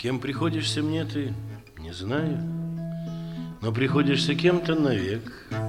Кем приходишься мне ты, не знаю, но приходишься кем-то навек.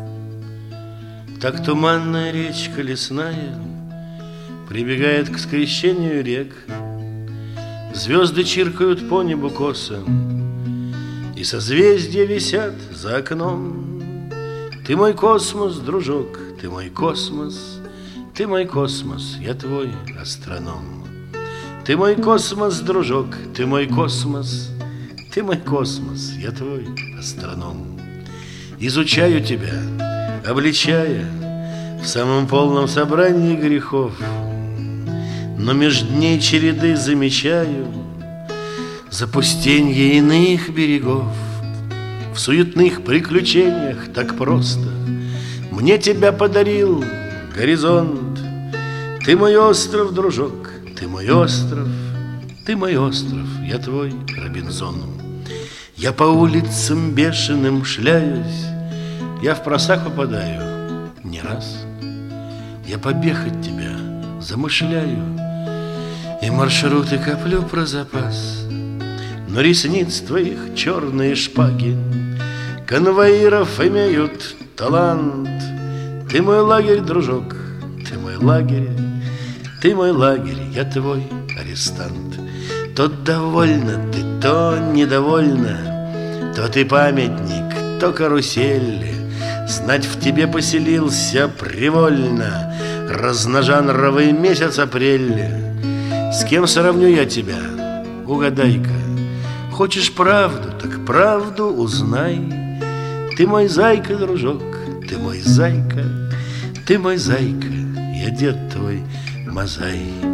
Так туманная речка лесная прибегает к скрещению рек. Звезды чиркают по небу косо, и созвездия висят за окном. Ты мой космос, дружок, ты мой космос, ты мой космос, я твой астроном. Ты мой космос, дружок, ты мой космос, ты мой космос, я твой астроном. Изучаю тебя, обличая в самом полном собрании грехов, но меж дней череды замечаю запустенье иных берегов. В суетных приключениях так просто мне тебя подарил горизонт. Ты мой остров, дружок, ты мой остров, ты мой остров, я твой Робинзон. Я по улицам бешеным шляюсь, я в просак попадаю не раз. Я побег от тебя замышляю, и маршруты коплю про запас. Но ресниц твоих черные шпаги конвоиров имеют талант. Ты мой лагерь, дружок, ты мой лагерь, ты мой лагерь, я твой арестант. То довольна ты, то недовольна, то ты памятник, то карусель. Знать в тебе поселился привольно разножанровый месяц апрель. С кем сравню я тебя, угадай-ка? Хочешь правду, так правду узнай. Ты мой зайка, дружок, ты мой зайка, ты мой зайка, я дед твой Мазай.